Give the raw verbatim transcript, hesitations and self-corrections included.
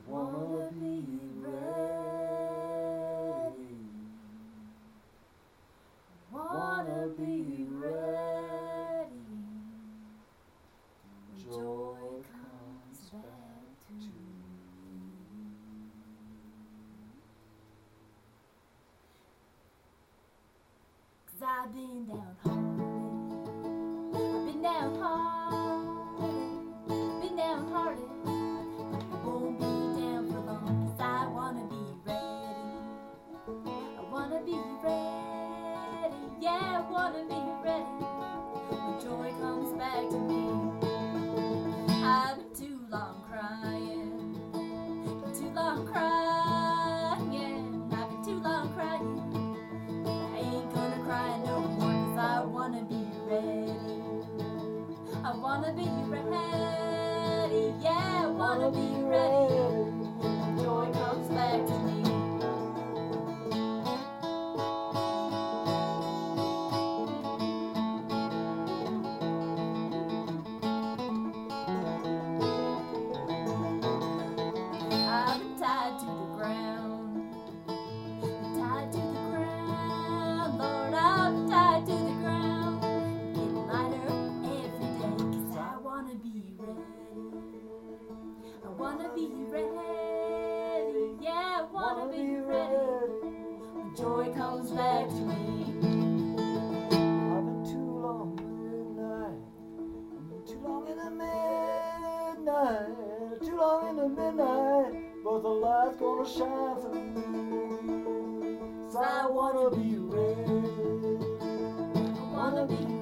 wanna be ready. Wanna be ready. Joy comes back to me. 'Cause I've been downhearted. I've been downhearted. I've been downhearted. I won't be down for long, 'cause I wanna be ready. I wanna be ready. Yeah, I wanna be ready. When joy comes back to me. I've been too long crying. Been too long crying. I've been too long crying. I ain't gonna cry no more, 'cause I wanna be ready. I wanna be ready. Yeah, I wanna be ready. When joy comes back to me. I've been tied to the ground. Been tied to the ground, Lord, I've been tied to the ground. Getting lighter every day, 'cause I wanna be ready. I wanna be ready. Yeah, I wanna be ready. When joy comes back to me. I've been too long in the midnight. I've been too long in the midnight. Too long in the midnight. But the light's gonna shine through me. So I wanna be ready. I wanna be